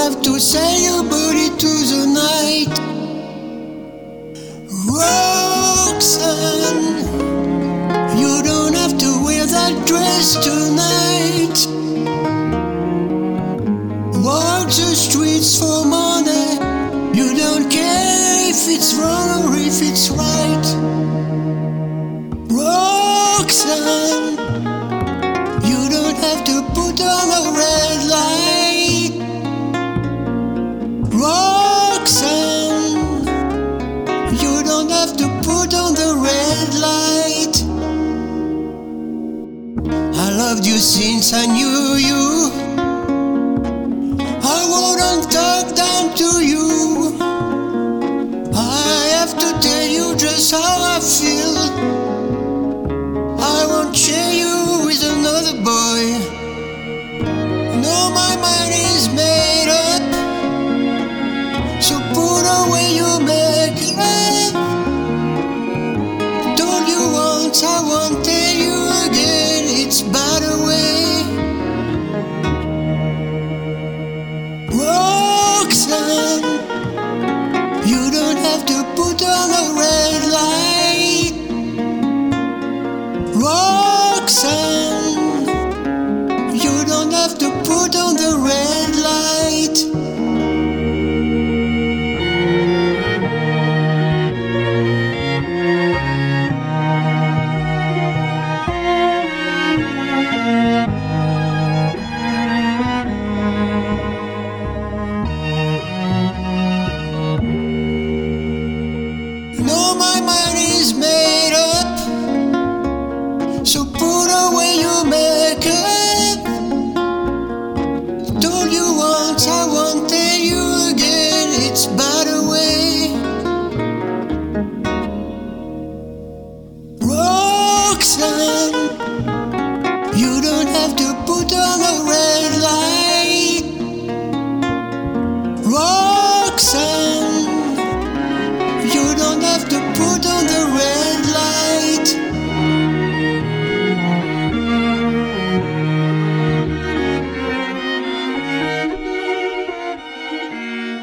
have to sell your body to the night. Roxanne, you don't have to wear that dress tonight. Walk the streets for money. You don't care if it's wrong or if it's right. Roxanne, you don't have to put on a red light. Roxanne, you don't have to put on the red light. I loved you since I knew you. I wouldn't talk down to you. I have to tell you just how I feel. I won't share you with another boy. No, my mind is made up. So put away your makeup. Told you once, I won't tell you again. It's by the way. Roxanne, you don't have to put on a